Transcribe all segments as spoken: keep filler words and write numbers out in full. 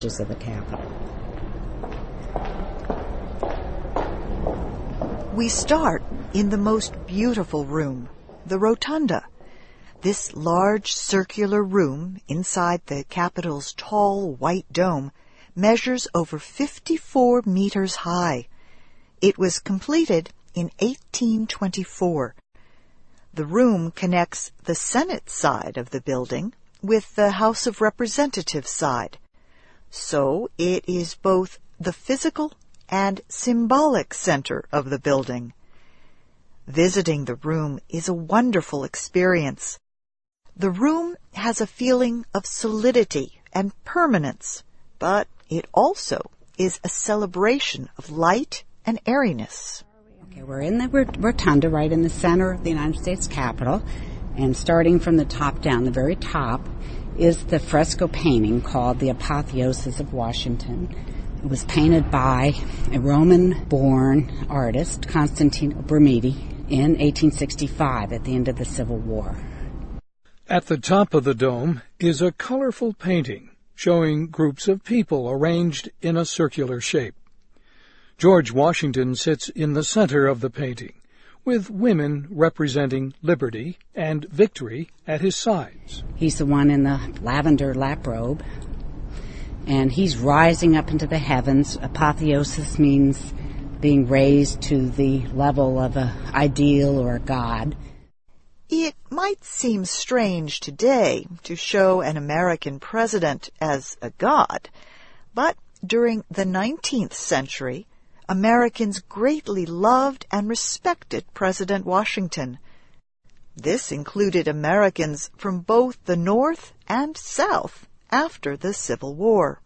of the Capitol. We start in the most beautiful room, the Rotunda. This large circular room inside the Capitol's tall white dome measures over fifty-four meters high. It was completed in eighteen twenty-four. The room connects the Senate side of the building with the House of Representatives side. So it is both the physical and symbolic center of the building. Visiting the room is a wonderful experience. The room has a feeling of solidity and permanence, but it also is a celebration of light and airiness. Okay, we're in the rotunda right in the center of the United States Capitol, and starting from the top down, the very top, is the fresco painting called The Apotheosis of Washington. It was painted by a Roman-born artist, Constantino Brumidi, in eighteen sixty-five at the end of the Civil War. At the top of the dome is a colorful painting showing groups of people arranged in a circular shape. George Washington sits in the center of the painting, with women representing liberty and victory at his sides. He's the one in the lavender lap robe, and he's rising up into the heavens. Apotheosis means being raised to the level of an ideal or a god. It might seem strange today to show an American president as a god, but during the nineteenth century, Americans greatly loved and respected President Washington. This included Americans from both the North and South after the Civil War.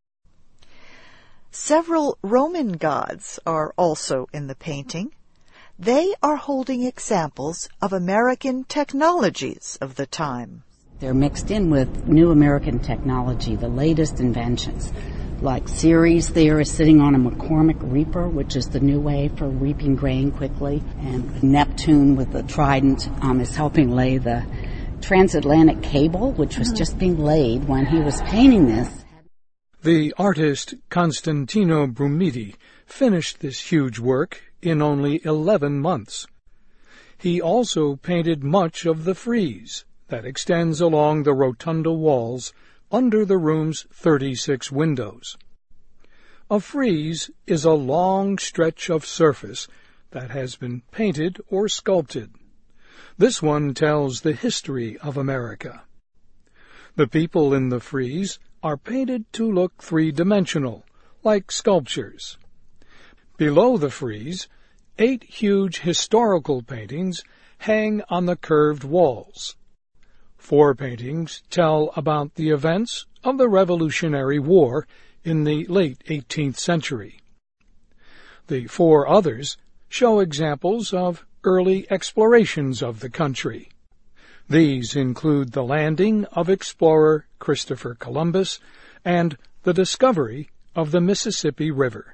Several Roman gods are also in the painting. They are holding examples of American technologies of the time. They're mixed in with new American technology, the latest inventions. Like Ceres there is sitting on a McCormick reaper, which is the new way for reaping grain quickly. And Neptune with the trident um, is helping lay the transatlantic cable, which was just being laid when he was painting this. The artist Constantino Brumidi finished this huge work in only eleven months. He also painted much of the frieze that extends along the rotunda walls under the room's thirty-six windows. A frieze is a long stretch of surface that has been painted or sculpted. This one tells the history of America. The people in the frieze are painted to look three-dimensional, like sculptures. Below the frieze, eight huge historical paintings hang on the curved walls. Four paintings tell about the events of the Revolutionary War in the late eighteenth century. The four others show examples of early explorations of the country. These include the landing of explorer Christopher Columbus and the discovery of the Mississippi River.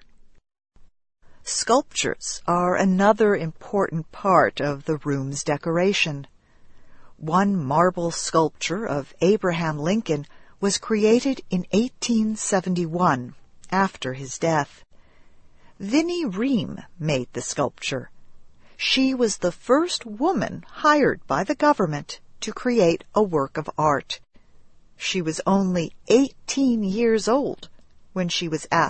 Sculptures are another important part of the room's decoration. One marble sculpture of Abraham Lincoln was created in eighteen seventy-one, after his death. Vinnie Ream made the sculpture. She was the first woman hired by the government to create a work of art. She was only eighteen years old when she was asked